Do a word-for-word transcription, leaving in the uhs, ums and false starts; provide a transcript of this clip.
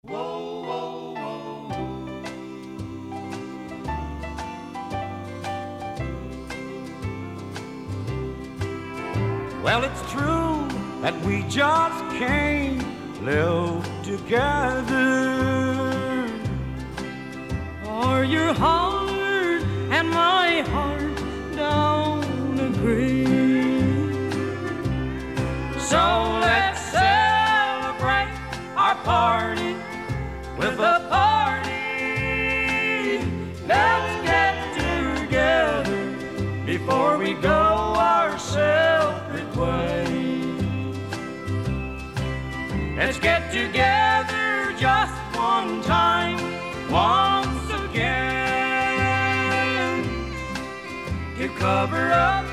Whoa, whoa, whoa. Well, it's true that we just can't live together. Or your heart and my heart don't agree. So let's celebrate our party with a party. Let's get together before we go our separate ways. Let's get together just one time, once again, to cover up